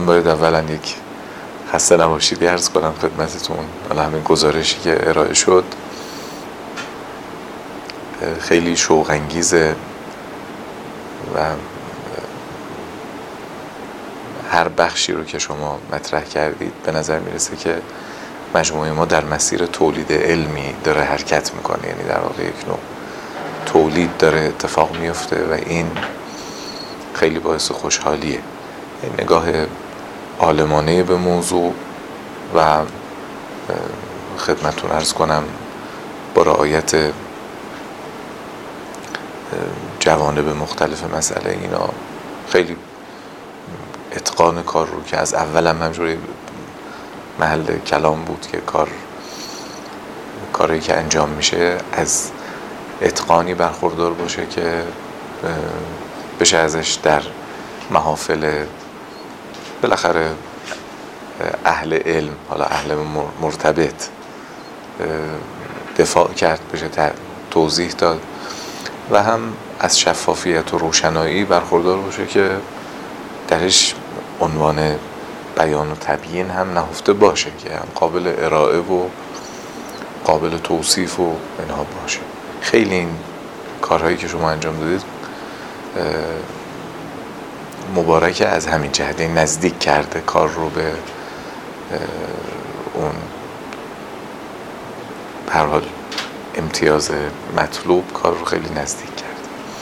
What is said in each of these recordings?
من باید اولا یک خسته نباشید عرض کنم خدمتتون. حالا همین گزارشی که ارائه شد خیلی شوق انگیزه و هر بخشی رو که شما مطرح کردید به نظر میرسه که مجموعه ما در مسیر تولید علمی داره حرکت میکنه، یعنی در واقع یک نوع تولید داره اتفاق میفته و این خیلی باعث خوشحالیه. این نگاه عالمانه به موضوع و خدمتتون عرض کنم با رعایت جوانب مختلف مسئله، اینا خیلی اتقان کار رو که از اول هم همجوری محل کلام بود که کاری که انجام میشه از اتقانی برخوردار باشه که بشه ازش در محافل بالاخره اهل علم، حالا اهل مرتبط دفاع کرد، بشه توضیح داد و هم از شفافیت و روشنایی برخوردار باشه که درش عنوان بیان و تبیین هم نهفته باشه که هم قابل ارائه و قابل توصیف و اینها باشه. خیلی این کارهایی که شما انجام دادید مبارکه از همین جهت، نزدیک کرده کار رو به اون هر حال امتیاز مطلوب، کار رو خیلی نزدیک کرده.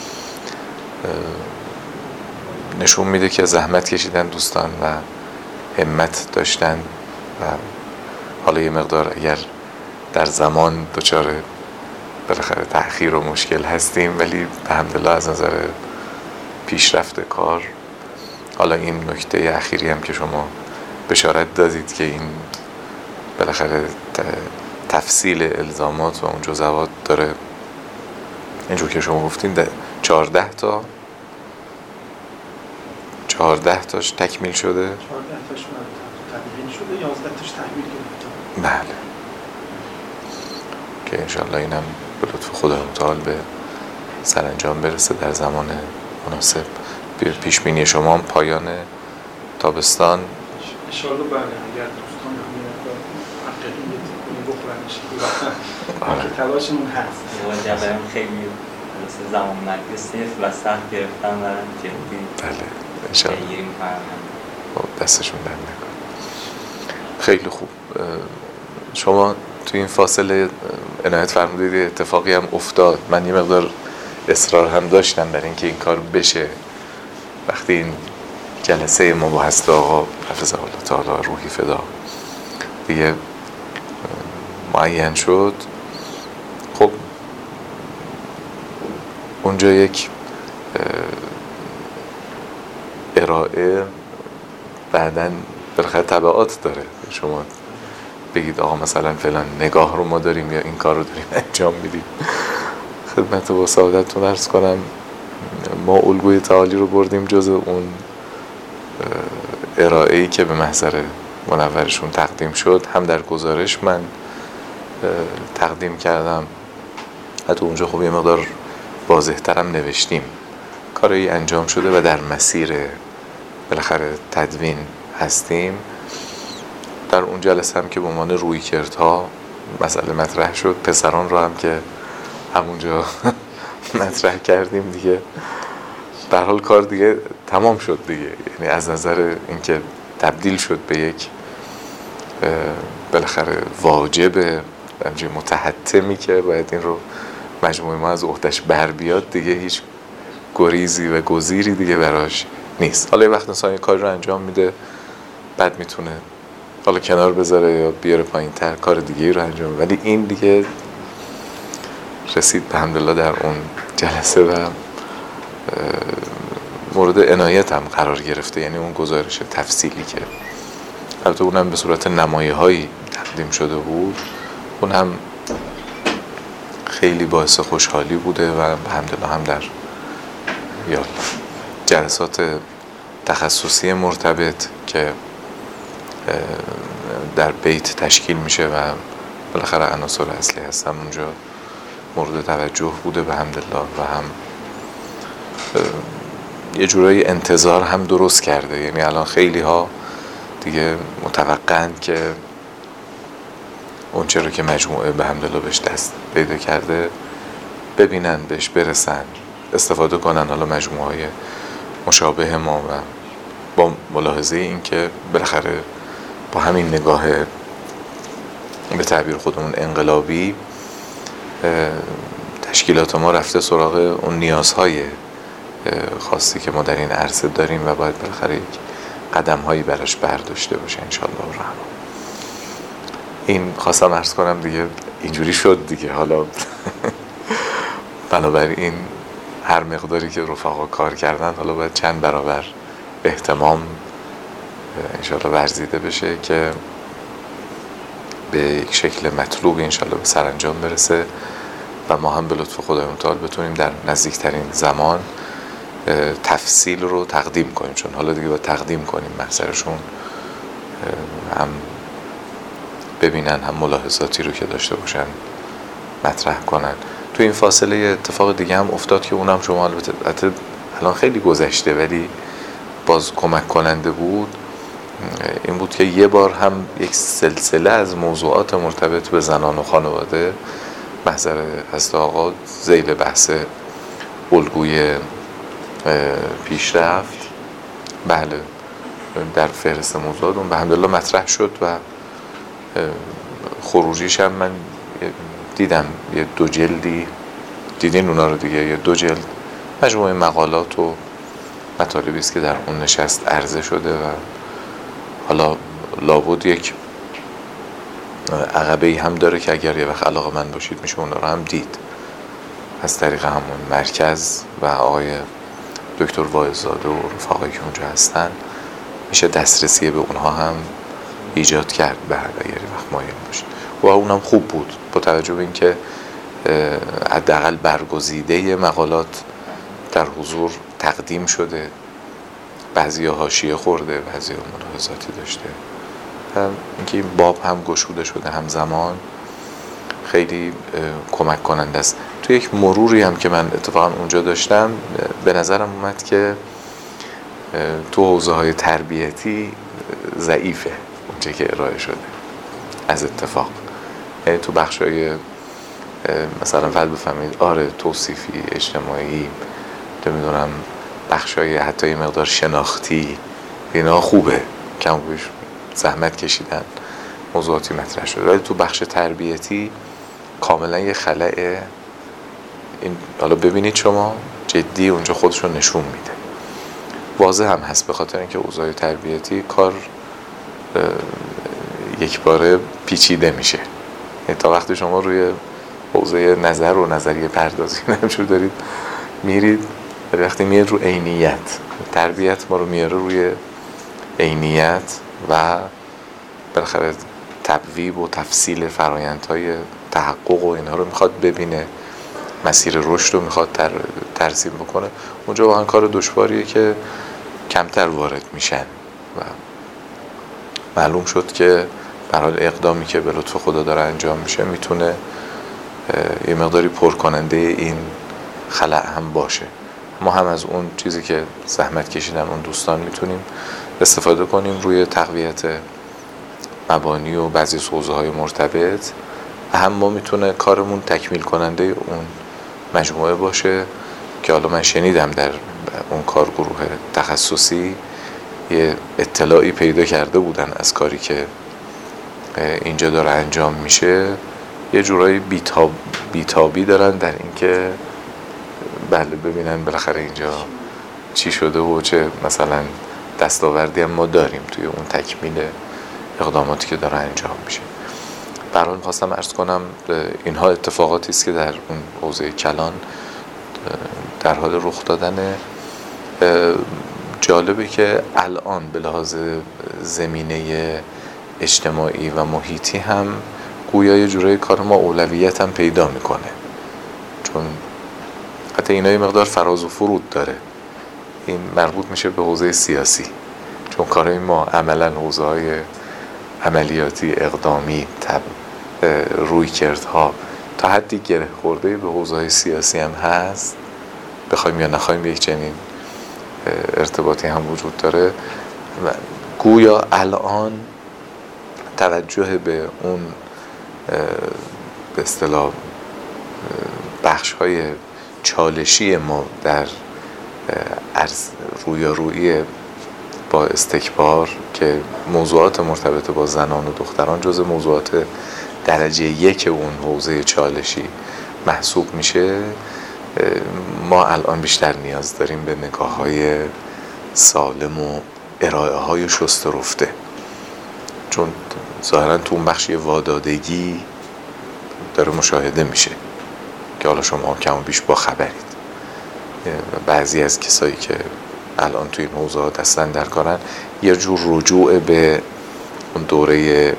نشون میده که زحمت کشیدن دوستان و همت داشتن و حالا یه مقدار اگر در زمان دچار بالاخره تأخیر و مشکل هستیم، ولی الحمدلله از نظر پیشرفت کار، حالا این نکته اخیری هم که شما بشارت دادید که این بالاخره تفصیل الزامات و اون جزئیات داره، اینجور که شما گفتین 14 تاش تکمیل شده، 14 تاش تکمیل شده، 11 تاش تحویل گرفته. بله، که انشالله اینم به لطف خدا متعال به سرانجام برسه در زمان مناسب. پیشبینی شما پایان تابستان انشالله بله، اگر دوستان محققین بخورنش که تلاشمون هست. جبرم خیلی زمان مجلس نیست و سخت گرفتن و جدی بله انشالله بگیریم فرمند دستشون بند نکن. خیلی خوب. شما تو این فاصله عنایت فرمودید اتفاقی هم افتاد، من یه مقدار اصرار هم داشتم برای اینکه این کار بشه. وقتی این جلسه مباحث آقا حفظه الله تعالی روحی فدا دیگه معین شد، خب اونجا یک ارائه بعدن بالاخره تبعات داره. شما بگید آقا مثلا فلان نگاه رو ما داریم یا این کار رو داریم انجام میدیم. خدمت با سعادتتون عرض کنم ما الگوی تعالی رو بردیم جز اون ارائه‌ای که به محضر منورشون تقدیم شد، هم در گزارش من تقدیم کردم، حتی اونجا خب یه مقدار واضح‌ترم نوشتیم کاری انجام شده و در مسیر بالاخره تدوین هستیم. در اون جلسه هم که به عنوان رویکردها مسئله مطرح شد، پسران رو هم که همونجا مطرح کردیم دیگه. به هر حال کار دیگه تمام شد دیگه، یعنی از نظر اینکه تبدیل شد به یک بالاخره واجب متحتمی که باید این رو مجموعه ما از عهده‌اش بر بیاد، دیگه هیچ گریزی و گزیری دیگه براش نیست. حالا یه وقت انسان یه کاری رو انجام میده، بعد میتونه حالا کنار بذاره یا بیاره پایین تر کار دیگه رو انجام بده، ولی این دیگه رسید به الحمدلله در اون جلسه و مورد عنایت هم قرار گرفته. یعنی اون گزارش تفصیلی که البته اونم به صورت نمایه‌هایی تقدیم شده بود، اون هم خیلی باعث خوشحالی بوده و الحمدلله هم در یا جلسات تخصصی مرتبط که در بیت تشکیل میشه و بالاخره عناصر اصلی هستن اونجا مورد توجه بوده به الحمدلله و هم یه جورایی انتظار هم درست کرده. یعنی الان خیلی ها دیگه متوقعند که اون چرا که مجموعه به حمدالله بهش دست پیدا کرده ببینن، بهش برسن، استفاده کنن حالا مجموعه های مشابه ما و با ملاحظه این که بالاخره با همین نگاه به تعبیر خودمون انقلابی تشکیلات ما رفته سراغ اون نیازهای خاصی که ما در این عرصه داریم و باید بالاخره یک قدم هایی براش برداشته باشه انشاءالله الرحمن. این خواستم عرض کنم دیگه اینجوری شد دیگه. حالا بنابراین هر مقداری که رفقا کار کردن حالا باید چند برابر اهتمام انشاءالله ورزیده بشه که به یک شکل مطلوب انشاءالله به سرانجام برسه و ما هم به لطف خدای متعال بتونیم در نزدیکترین زمان تفصیل رو تقدیم کنیم، چون حالا دیگه باید تقدیم کنیم محضرشون، هم ببینن هم ملاحظاتی رو که داشته باشن مطرح کنن. تو این فاصله اتفاق دیگه هم افتاد که اونم شما البته الان خیلی گذشته ولی باز کمک کننده بود. این بود که یه بار هم یک سلسله از موضوعات مرتبط به زنان و خانواده محضر حضرت آقا ذیل بحث الگوی پیشرفت بله در فهرست موضوعات اون به حمدالله مطرح شد و خروجیش هم من دیدم یه 2 جلدی دیدین اونا رو دیگه، یه 2 جلد مجموعه مقالات و مطالبی است که در اون نشست عرضه شده و حالا لابد یک عقبه‌ای هم داره که اگر یه وقت علاقه من باشید میشه اونا رو هم دید از طریق همون مرکز و آقای دکتر واعظ‌زاده و رفقایی که اونجا هستن میشه دسترسی به اونها هم ایجاد کرد اگر یه وقت مایل باشید و اونم خوب بود با توجه به اینکه حداقل برگزیده مقالات در حضور تقدیم شده، بعضیا حاشیه خورده، بعضیا ملاحظاتی داشته، اینکه این باب هم گشوده شده همزمان خیلی کمک کننده است. تو یک مروری هم که من اتفاقا اونجا داشتم به نظرم اومد که تو حوزه‌های تربیتی ضعیفه اونجا که ارائه شده از اتفاق، یعنی تو بخشای مثلا فرض بفهمید توصیفی اجتماعی نمیدونم بخشای حتی یه مقدار شناختی اینا خوبه، کم گوش زحمت کشیدن موضوعاتی مطرح شده، ولی تو بخش تربیتی کاملا یه خلأ این حالا ببینید شما جدی اونجا خودشو نشون میده. واضح هم هست به خاطر اینکه اوضاع تربیتی کار یک باره پیچیده میشه، یعنی تا وقتی شما روی حوزه نظر و نظریه پردازی نمیشون دارید میرید، وقتی میاد رو عینیت تربیت ما رو میاره روی عینیت و بالاخره تبویب و تفصیل فرآیندهای تحقق و اینها رو میخواد ببینه، مسیر رشد رو میخواد ترسیم بکنه، اونجا واقعا کار دشواریه که کمتر وارد میشن و معلوم شد که به حال اقدامی که به لطف خدا داره انجام میشه میتونه یه مقداری پرکننده این خلأ هم باشه. ما هم از اون چیزی که زحمت کشیدن اون دوستان میتونیم استفاده کنیم روی تقویت مبانی و بعضی حوزه‌های مرتبط، هم ما میتونه کارمون تکمیل کننده اون مجموعه باشه که حالا من شنیدم در اون کارگروه تخصصی یه اطلاعی پیدا کرده بودن از کاری که اینجا داره انجام میشه، یه جورایی بیتابی دارن در اینکه بله ببینن بالاخره اینجا چی شده و چه مثلا دستاوردی هم ما داریم توی اون تکمیل اقداماتی که داره انجام میشه. برای خواستم عرض کنم اینها اتفاقاتی است که در اون حوزه کلان در حال رخ دادن. جالبه که الان به لحاظ زمینه اجتماعی و محیطی هم گویا یه جورای کار ما اولویت هم پیدا میکنه، چون حتی اینا یه مقدار فراز و فرود داره. این مربوط میشه به حوزه سیاسی، چون کارهای ما عملا حوزه‌های عملیاتی اقدامی رویکردها تا حدی گره خورده به حوزه‌های سیاسی هم هست، بخوایم یا نخوایم یک چنین ارتباطی هم وجود داره. گویا الان توجه به اون به اصطلاح بخش‌های چالشی ما در رویارویی با استکبار که موضوعات مرتبط با زنان و دختران جز موضوعات درجه یک اون حوزه چالشی محسوب میشه، ما الان بیشتر نیاز داریم به نگاه‌های سالم و ارائه‌های شسته رفته، چون ظاهراً تو اون بخشی وادادگی داره مشاهده میشه که حالا شما کم و بیش با خبرید. بعضی از کسایی که الان توی این موضوعات هستن در کارن یه جور رجوع به اون دوره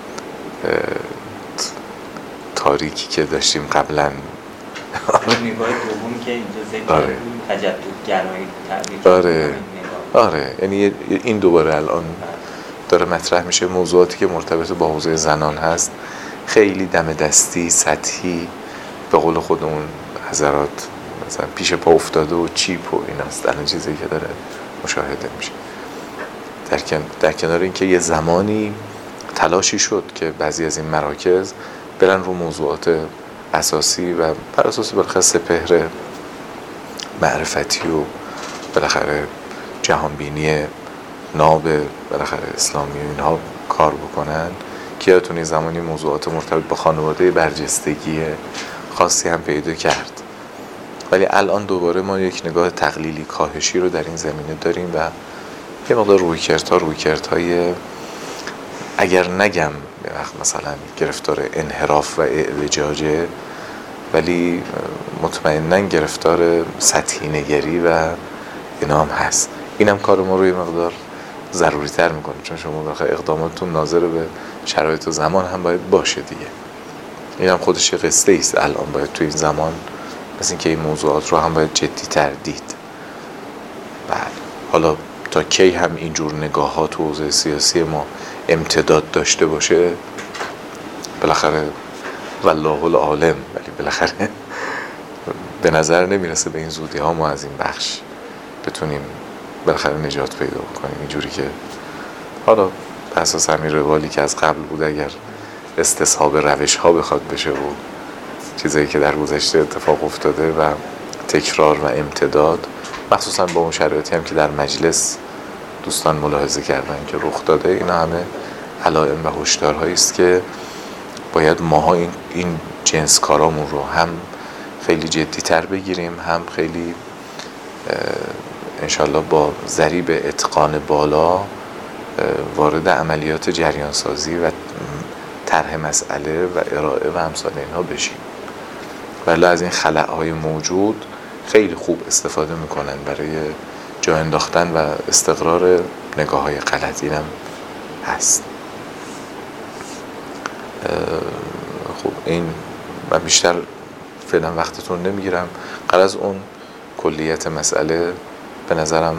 تاریکی که داشتیم قبلا. نگاه دوم که اینجا ذکر تجددگرایی تعبیر. آره یعنی این دوباره الان داره مطرح میشه. موضوعاتی که مرتبط با حوزه زنان هست خیلی دم دستی، سطحی، به قول خودمون حضرات مثلا پیش پا افتاده و چیپ و این است الان چیزی که داره مشاهده میشه. در کنار اینکه یه زمانی تلاشی شد که بعضی از این مراکز برن رو موضوعات اساسی و بر اساس بالاخره سپهر معرفتی و بالاخره جهانبینی ناب بالاخره اسلامی و اینها کار بکنن که یادتون این زمانی موضوعات مرتبط با خانواده برجستگی خاصی هم پیدا کرد. ولی الان دوباره ما یک نگاه تقلیلی کاهشی رو در این زمینه داریم و یه مقدار رویکردهای اگر نگم مثلا گرفتار انحراف و اعوجاجه، ولی مطمئناً گرفتار سطحی نگری و اینا هم هست. اینم کار ما رو یه مقدار ضروری تر میکنه، چون شما بخاطر اقداماتتون ناظر به شرایط و زمان هم باید باشه دیگه. اینم خودش یه قصه است. الان باید توی این زمان مثل اینکه این موضوعات رو هم باید جدی تر دید. بله، حالا تا کی هم اینجور نگاهات و حوزه سیاسی ما امتداد داشته باشه بالاخره والله العالم، ولی بالاخره به نظر نمیرسه به این زودی ها ما از این بخش بتونیم بالاخره نجات پیدا بکنیم. اینجوری که حالا به اساس همین روالی که از قبل بود اگر استصحاب روش ها بخواد بشه و چیزایی که در گذشته اتفاق افتاده و تکرار و امتداد، مخصوصا با اون شرایطی هم که در مجلس دوستان ملاحظه کردن که رخ داده، اینا همه علائم و هشدارهایی است که باید ماها این جنس کارامون رو هم خیلی جدی تر بگیریم، هم خیلی انشالله با ضریب اتقان بالا وارد عملیات جریان سازی و طرح مسئله و ارائه و امثال اینها بشیم. ولی از این خلأهای موجود خیلی خوب استفاده میکنن برای جا انداختن و استقرار نگاه‌های غلط. اینم هست. خب این من بیشتر فعلا وقتتون نمیگیرم. غرض اون کلیت مسئله به نظرم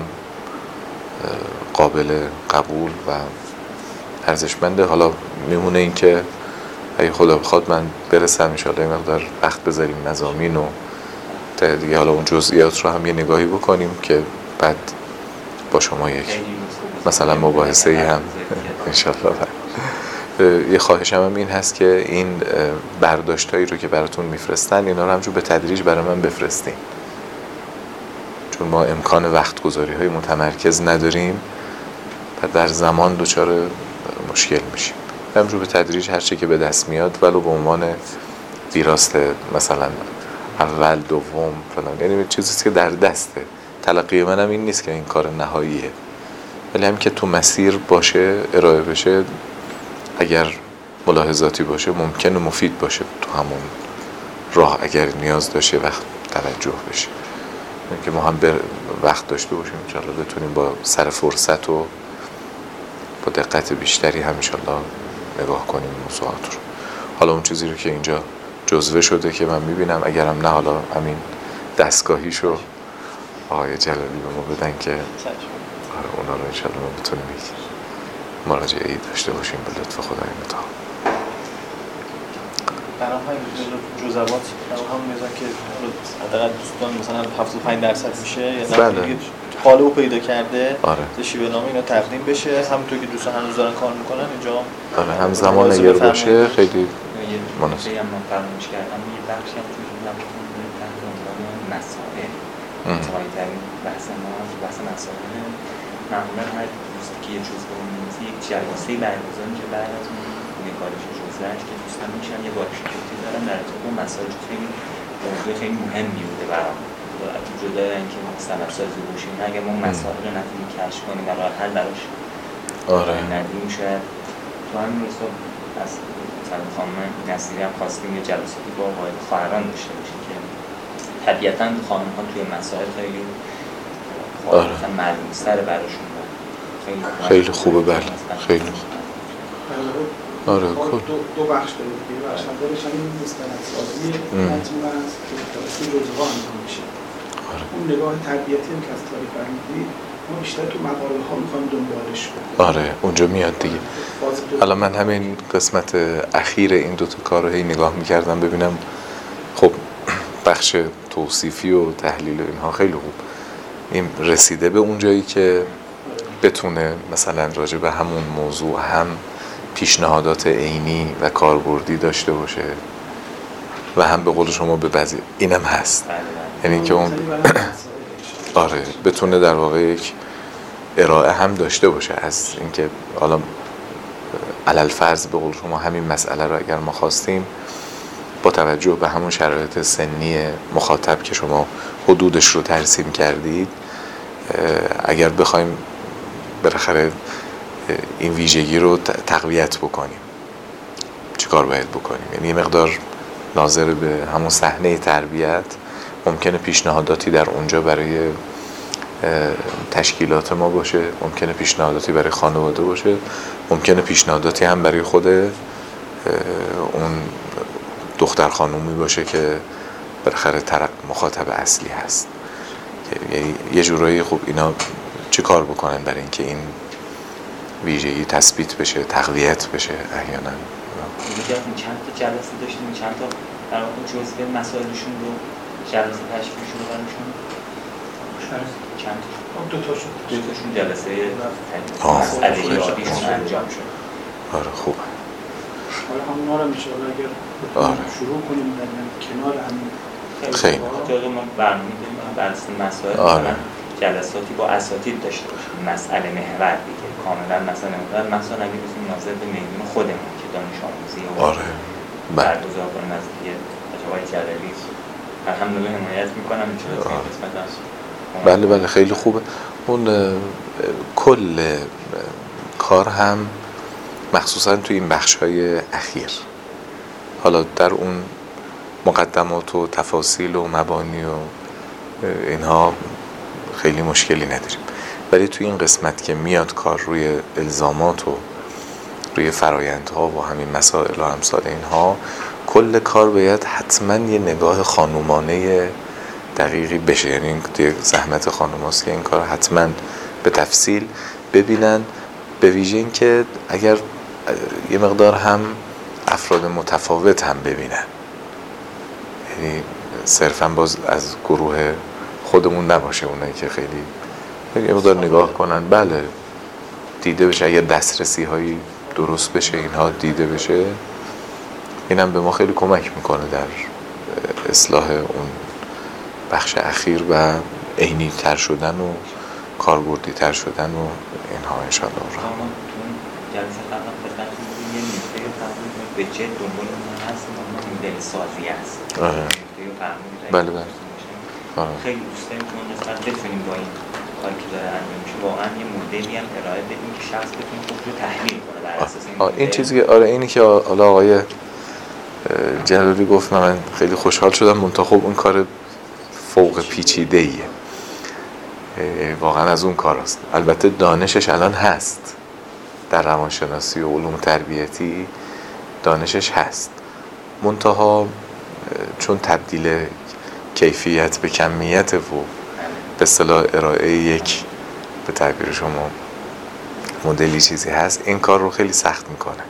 قابل قبول و ارزشمنده. حالا میمونه این که اگه خدا بخواد من برسم انشاءالله این مقدار وقت بذاریم مضامین و دیگه حالا اون جزئیات رو هم یه نگاهی بکنیم که بعد با شما یک مثلا مباحثه‌ای هم انشاءالله. یه خواهشم هم این هست که این برداشتایی رو که براتون میفرستن اینا رو همجور به تدریج برای من بفرستین، چون ما امکان وقت گذاری های متمرکز نداریم و در زمان دچار مشکل میشیم. همجور به تدریج هر چی که به دست میاد ولو به عنوان ویراست مثلا اول دوم فلان، یعنی چیزی که در دسته. تلقی منم این نیست که این کار نهاییه، ولی هم که تو مسیر باشه ارائه بشه، اگر ملاحظاتی باشه ممکنه مفید باشه تو همون راه، اگر نیاز داشته وقت توجه بشه که ما هم وقت داشته باشیم انشالله بتونیم با سر فرصت و با دقت بیشتری هم انشالله نگاه کنیم موضوعات رو. حالا اون چیزی رو که اینجا جزوه شده که من میبینم، اگرم نه حالا همین دستگاهیشو آقای جلالی به ما بدن که اونا رو انشالله ما بتونیم مراجعه‌ای داشته باشیم به لطف خدای متعال. برای همین جزوات همون میزان که حداقل دوستان مثلا 75% میشه یا بله. قالب پیدا کرده آره. شیوه نامه اینا تقدیم بشه، همونطور که دوستان هنوز دارن کار میکنن اینجا. آره همزمان اگر باشه خیلی مناسب. من فراموش کردم یه بخشی هم توی این لابتون تحت عنوان مسائل متوایترین بحث ما بحث مسائل. معمولا هر دوستی که یه جزء بومینیزی یک جلسه‌ای برگزار میشه بعد از اون نگارش جزءش که دوستان میشن یه بارشکتی دارن در ارتباط با مسائل خیلی موضوع خیلی مهمی بوده برام. جدا اینکه مستند سازی باشیم اگه ما مسائل رو نتونیم کشف کنیم و راه حل براش ندیم شاید تو همین روزا از مثلا خانم نصیری هم خواستیم یه جلساتی با واحد خواهران داشته باشیم که طبیعتاً خانم ها توی مسائل خیلی مثلا معلوم‌تره براشون. خیلی خوبه. بله خیلی خوب. آره دو بخش داره دیگه. بخش اولش همین مستندسازی مجموعه است که توسط جزوه‌ها انجام میشه. اون نگاه تربیتی هم که از تاریخ برمی‌دید ما بیشتر تو مقاله ها میخوایم دنبالش کنیم. آره اونجا میاد دیگه. حالا من همین قسمت اخیر این دوتا کار رو هی نگاه میکردم ببینم خب بخش توصیفی و تحلیل اینها خیلی خوب این رسیده به اون جایی که بتونه مثلا راجع به همون موضوع هم پیشنهادات عینی و کاربردی داشته باشه و هم به قول شما به بعضی اینم هست، یعنی که اون آره بتونه در واقع یک ارائه هم داشته باشه از اینکه حالا علالفرض به قول شما همین مسئله رو اگر ما خواستیم با توجه به همون شرایط سنی مخاطب که شما حدودش رو ترسیم کردید اگر بخوایم بالاخره این ویژگی رو تقویت بکنیم چی کار باید بکنیم؟ یعنی یه مقدار ناظر به همون صحنه تربیت ممکنه پیشنهاداتی در اونجا برای تشکیلات ما باشه، ممکنه پیشنهاداتی برای خانواده باشه، ممکنه پیشنهاداتی هم برای خود اون دختر خانومی باشه که بالاخره مخاطب اصلی هست. یه جورایی خوب اینا چه کار بکنن برای اینکه این ویژگی تثبیت بشه، تقویت بشه احیانا. چند تا جلسه داشتیم، چند تا در واقع جزء مسائلشون رو جلسه تشکیل شده براشون. چند تا؟ دو تاشون جلسه مسئله یادیشون انجام شد. آره خوبه. حالا همونا رو میشه اگر شروع کنیم در کنار همین خیلی خیلی ما برنامه داریم بر اساس مسائل جلساتی با اساتید داشته باشیم مسئله محور دیگه کاملا مثلا اگه بسیم ناظر به میدون خودمون که دانش آموزی و برگزار کنیم از دیگه آقای جلالی الحمدلله حمایت میکنم این چرا قسمت هست. بله خیلی خوبه. اون کل کار هم مخصوصا تو این بخش‌های اخیر حالا در اون مقدمات و تفاصیل و مبانی و اینها خیلی مشکلی نداریم، ولی تو این قسمت که میاد کار روی الزامات و روی فرایندها و همین مسائل و امثال اینها کل کار باید حتما یه نگاه خانومانه دقیقی بشه. یعنی این زحمت خانوماست که این کار حتما به تفصیل ببینن، به ویژه این که اگر یه مقدار هم افراد متفاوت هم ببینن، یعنی صرفا باز از گروه خودمون نباشه اونایی که خیلی یه مقدار نگاه کنن بله دیده بشه، اگر دسترسی هایی درست بشه اینها دیده بشه اینم به ما خیلی کمک میکنه در اصلاح اون بخش اخیر و عینی تر شدن و کاربردی تر شدن و اینها انشاءالله. جلسه قبلا خدمتتون بودیم یه نکته رو فرمودید به جد دنبال اون هست مدل سازی است. بله. خیلی دوست داریم که اون نسبت بتونیم با این کاری که داره انجام میشه واقعا یه مدلی هم ارائه بدیم که شخص بتونه خودش رو تحلیل کنه بر اساس این چیزی که اینی که حالا آقای جلالی گفت من خیلی خوشحال شدم. منتها خب اون کار فوق پیچیده‌ایه، واقعا از اون کار است. البته دانشش الان هست در روانشناسی و علوم تربیتی دانشش هست، منتها چون تبدیل کیفیت به کمیت و به اصطلاح ارائه یک به تعبیر شما مدلی چیزی هست این کار رو خیلی سخت میکنه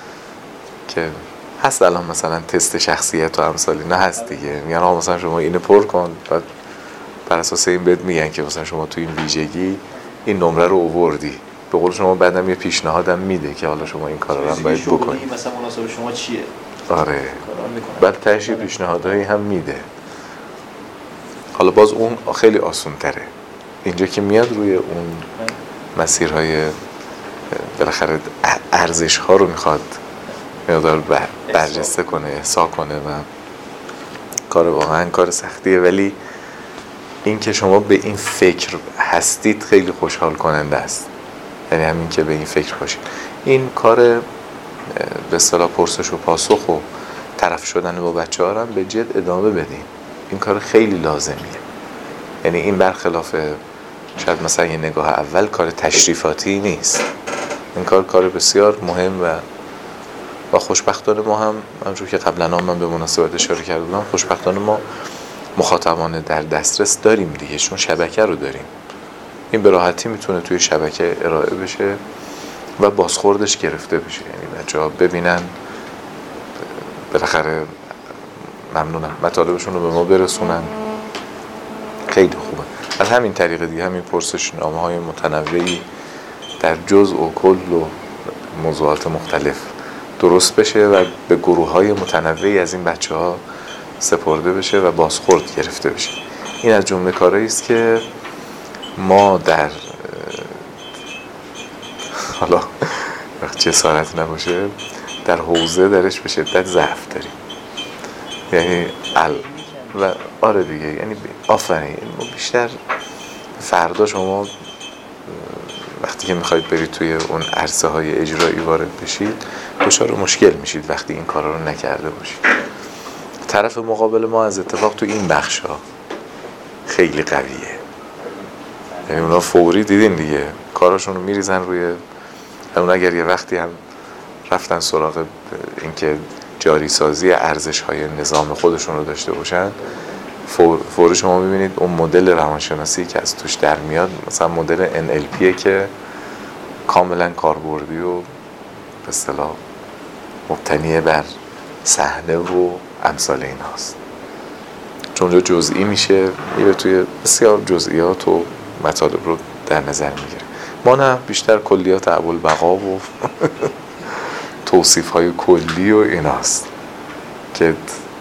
که هست. الان مثلا تست شخصیت و امثال اینا هست دیگه، میگن مثلا شما اینو پر کن بعد بر اساس این بهت میگن که مثلا شما تو این ویژگی این نمره رو آوردی. به قول شما بعدم یه پیشنهادم میده که حالا شما این کارا رو هم باید بکنی. مثلا مناسب شما چیه؟ آره. بعد تهش پیشنهادایی هم میده. حالا باز اون خیلی آسون تره. اینجا که میاد روی اون مسیرهای بالاخره ارزش ها رو میخواد مقدار برجسته کنه، احسا کنه و کار واقعا کار سختیه، ولی این که شما به این فکر هستید خیلی خوشحال کننده است. یعنی همین که به این فکر باشید. این کار به اصطلاح پرسش و پاسخ و طرف شدن با بچه‌ها رو هم به جد ادامه بدین. این کار خیلی لازمیه. یعنی این برخلاف شاید مثلا یه نگاه اول کار تشریفاتی نیست. این کار بسیار مهم و خوشبختانه ما هم همونجور که قبلا من به مناسبت اشاره کردم، خوشبختانه ما مخاطبان در دسترس داریم دیگه، چون شبکه رو داریم. این به راحتی میتونه توی شبکه ارائه بشه و بازخوردش گرفته بشه. یعنی بچه‌ها ببینن، بالاخره ممنونم مطالبشون رو به ما برسونن. خیلی خوبه. از همین طریق دیگه همین پرسشنامه‌های متنوعی در جزء و کل و موضوعات مختلف درست بشه و به گروه‌های متنوعی از این بچه‌ها سپرده بشه و بازخورد گرفته بشه. این از جمله کارهایی است که ما در حالا جسارت نباشه در حوزه درش به شدت ضعف داریم. یعنی و آره دیگه، یعنی آفرین بیشتر فردا شما وقتی که میخواید برید توی اون عرصه های اجرایی وارد بشید دچار مشکل میشید وقتی این کارا رو نکرده باشید. طرف مقابل ما از اتفاق تو این بخش ها خیلی قویه. یعنی اونا فوری دیدین دیگه کاراشون رو میریزن روی اون. اگر یه وقتی هم رفتن سراغ اینکه جاری سازی ارزش های نظام خودشون رو داشته باشن، فوری شما میبینید اون مدل روانشناسی که از توش در میاد مثلا مدل NLP که کاملا کاربردی و به اصطلاح مبتنی بر صحنه و امثال این هاست. چون اونجا جزئی میشه، میره توی بسیار جزئیات و مطالب رو در نظر میگیره. ما نه، بیشتر کلیات ابوالبقا و توصیف های کلی و ایناست که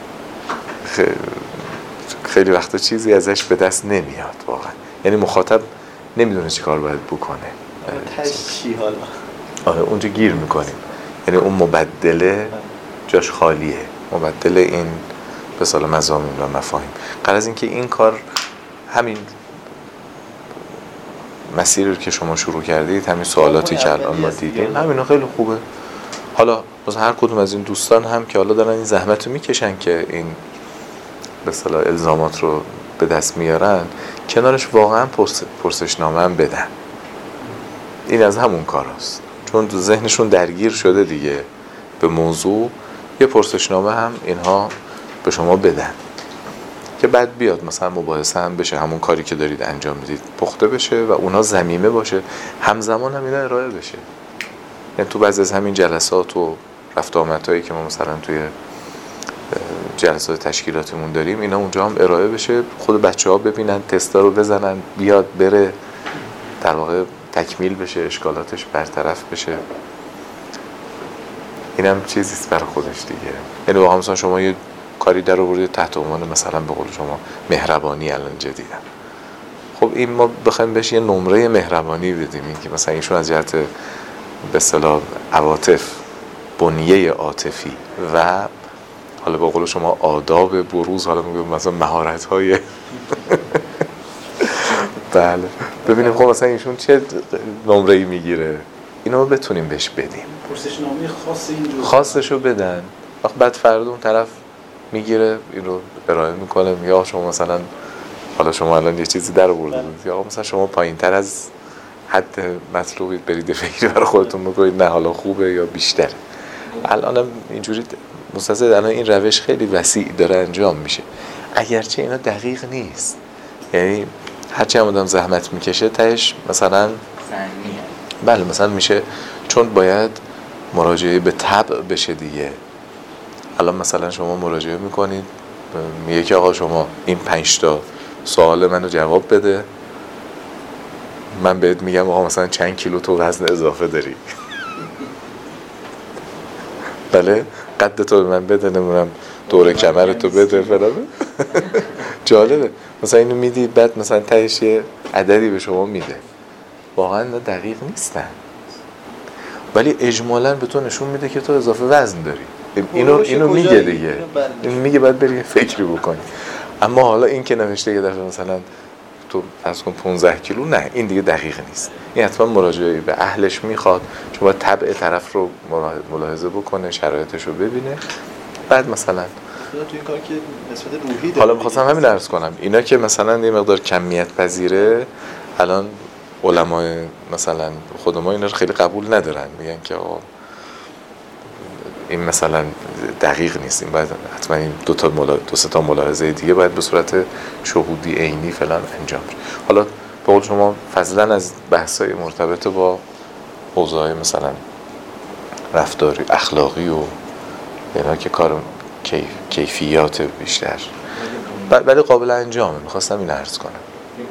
خیلی وقتا چیزی ازش به دست نمیاد واقعا. یعنی مخاطب نمیدونه چی کار باید بکنه. چی حالا؟ آره اونجا گیر میکنیم. یعنی اون مبدله جاش خالیه، مبدل این به اصطلاح مضامین و مفاهیم. غرض این که این کار همین مسیری رو که شما شروع کردید، همین سوالاتی که الان ما دیدیم، همینا خیلی خوبه. حالا مثلا هر کدوم از این دوستان هم که حالا دارن این زحمت رو میکشن که این به اصطلاح الزامات رو به دست میارن، کنارش واقعا پرسشنامه هم بدن. این از همون کار هست، چون تو ذهنشون درگیر شده دیگه به موضوع. یه پرسشنامه هم اینها به شما بدن که بعد بیاد مثلا مباحثه هم بشه، همون کاری که دارید انجام میدید پخته بشه و اونها ضمیمه باشه، همزمان هم اینا ارائه بشه. یعنی تو بعضی از همین جلسات و رفت آمدهایی که ما مثلا توی جلسات تشکیلاتمون داریم، اینا اونجا هم ارائه بشه، خود بچه‌ها ببینن، تستا رو بزنن، بیاد بره، در واقع تکمیل بشه، اشکالاتش برطرف بشه. اینم چیزیست برای خودش دیگه. یعنی واقعا مثلا شما یه کاری در آوردید تحت عنوان مثلا به قول جمع مهربانی الان جدیدن. خب این ما بخوایم بهش یه نمره مهربانی بدیم، این که مثلا ایشون از جهت به اصطلاح عواطف، بنیه عاطفی و حالا به قول شما آداب بروز، حالا میگم مثلا مهارت‌های بله، ببینیم خب مثلا ایشون چه نمره‌ای میگیره، اینو بتونیم بهش بدیم. پرسشنامه خاص این جزء خاصشو بدن. وقت بعد فردا اون طرف میگیره این رو ارائه میکنه، یا شما مثلا حالا شما الان یه چیزی در آوردید یا مثلا شما پایین‌تر از حد مطلوبید برید فکری برای خودتون بکنید، نه حالا خوبه یا بیشتره. الانم اینجوری مستعد الان این روش خیلی وسیع داره انجام میشه، اگرچه اینا دقیق نیست. یعنی هرچی هم آدم زحمت میکشه تهش مثلا بله مثلا میشه، چون باید مراجعه به طبع بشه دیگه. الان مثلا شما مراجعه میکنید، میگه که آقا شما این 5 تا سوال منو جواب بده، من بهت میگم آقا مثلا چند کیلو تو وزن اضافه داری. بله قد تو من بده، نمیدونم دور کمر تو بده فلان. جالبه مثلا اینو میدی بعد مثلا تهش یه عددی به شما میده. واقعا دقیق نیستن ولی اجمالاً به تو نشون میده که تو اضافه وزن داری. اینو میگه دیگه، این میگه باید بری فکری بکنی. اما حالا این که نوشته یه دفعه مثلا تو فرض کن 15 کیلو، نه این دیگه دقیق نیست. این حتما مراجعه به اهلش میخواد، چون باید طبع طرف رو ملاحظه بکنه، شرایطش رو ببینه، بعد مثلا تو این کار که نسبت روحی داره. حالا می‌خواستم همین عرض کنم اینا که مثلا یه مقدار کمیت پذیره، الان علمای مثلا خود ما اینا رو خیلی قبول ندارن، میگن که این مثلا دقیق نیست، این باید حتما این دو سه تا ملاحظه دیگه باید به صورت شهودی عینی فلان انجام بشه. حالا به قول شما فضلا از بحث‌های مرتبط با حوزه‌های مثلا رفتاری اخلاقی و اینا که کار کیفیات بیشتر ولی قابل انجامه، میخواستم این عرض کنم.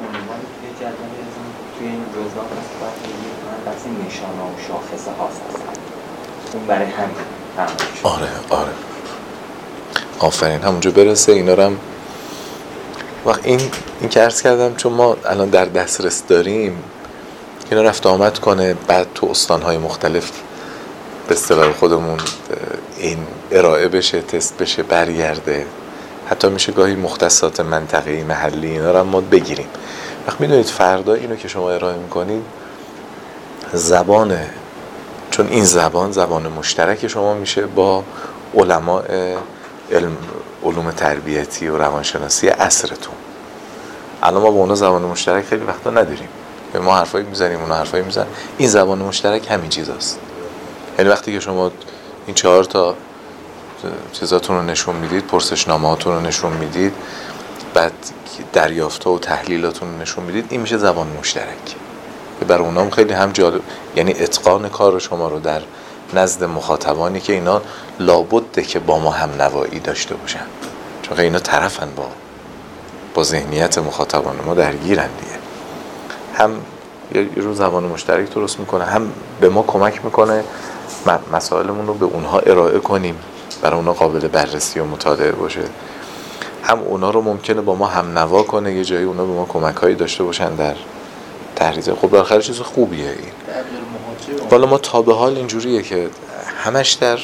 توی این روزگار بحث نشانه و شاخصه هاست اون برای همین. آره آفرین، همونجا برسه اینا رو هم وقت این که عرض کردم، چون ما الان در دسترس داریم اینا رفت آمد کنه، بعد تو استانهای مختلف به اصطلاح خودمون این ارائه بشه، تست بشه، برگرده، حتی میشه گاهی مختصات منطقه‌ای محلی اینا رو هم ما بگیریم. وقت میدونید فردا اینو که شما ارائه میکنید زبانه، چون این زبان مشترک شما میشه با علماء علوم تربیتی و روانشناسی عصرتون. الان ما با اونا زبان مشترک خیلی وقتا نداریم، ما حرفایی میزنیم اونا حرفایی میزنن، این زبان مشترک همین چیزاست. یعنی وقتی که شما این 4 تا چیزاتون رو نشون میدید، پرسشنامه‌هاتون رو نشون میدید، بعد دریافت‌ها و تحلیلاتون رو نشون میدید، این میشه زبان مشترک. برای اونام خیلی هم جالب، یعنی اتقان کار شما رو در نزد مخاطبانی که اینا لابده که با ما هم نوایی داشته باشن، چون اینا طرفن با ذهنیت مخاطبان ما درگیرن دیگه، هم یه رو زبان مشترک درست میکنه، هم به ما کمک میکنه مسائلمون رو به اونها ارائه کنیم، برای اونها قابل بررسی و مطالعه باشه، هم اونا رو ممکنه با ما هم نوا کنه، یه جایی اونا به ما کمک‌هایی داشته باشن در تحریز. خب بالاخره چیز خوبیه این. والا ما تا به حال اینجوریه که همش در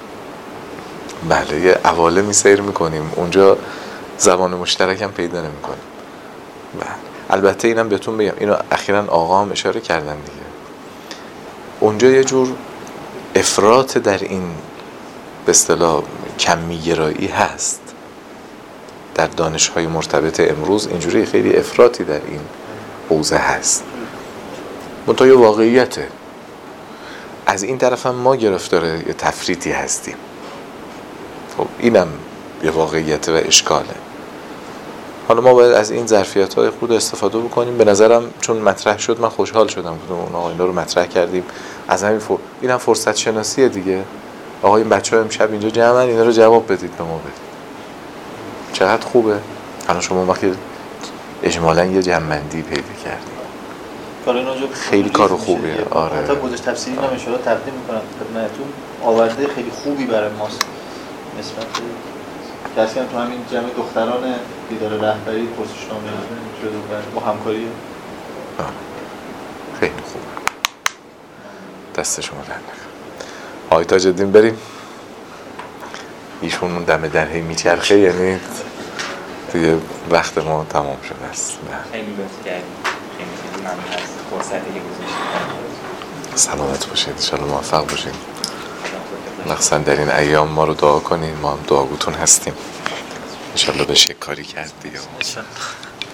یه عوالمی سیر میکنیم، اونجا زبان مشترک هم پیدا نمیکنیم. البته اینم بهتون بگم، اینو اخیراً آقا هم اشاره کردن دیگه، اونجا یه جور افراط در این به اصطلاح کمی‌گرایی هست در دانش‌های مرتبط امروز، اینجوری خیلی افراطی در این حوزه هست. منتها یه واقعیته، از این طرف هم ما گرفتار یه تفریطی هستیم. خب اینم یه واقعیت و اشکاله. حالا ما باید از این ظرفیت‌های خود استفاده بکنیم. به نظرم چون مطرح شد من خوشحال شدم که اون اینا رو مطرح کردیم، از همین اینم فرصت شناسیه دیگه. آقا این بچه‌ها امشب اینجا جمعن، اینا رو جواب بدید به ما بدید. چقدر خوبه. الان شما وقتی اجمالاً یه جمع‌بندی پیدا کردید، خیلی کار خوبیه. آره. حتی گزارش تفسیری هم اشاره تقدیم می‌کنم خدمتتون، آورده خیلی خوبی برای ماست نسبت کسی هم تو همین جمع دختران دیدار رهبری پرسشنامه شده با همکاری. خیلی خوب. دست شما در نکنه. آقای تاج‌الدین بریم. ایشون اون دم در هی میچرخه، یعنی دیگه وقت ما تمام شده است. خیلی لطف کردید. خیلی ممنون از فرصتی که گذاشتید. سلامت باشید، ان شاءالله موفق باشید. مخصوصا در این ایام ما رو دعا کنین، ما هم دعاگوتون هستیم. ان شاءالله بشه کاری کرد دیگه.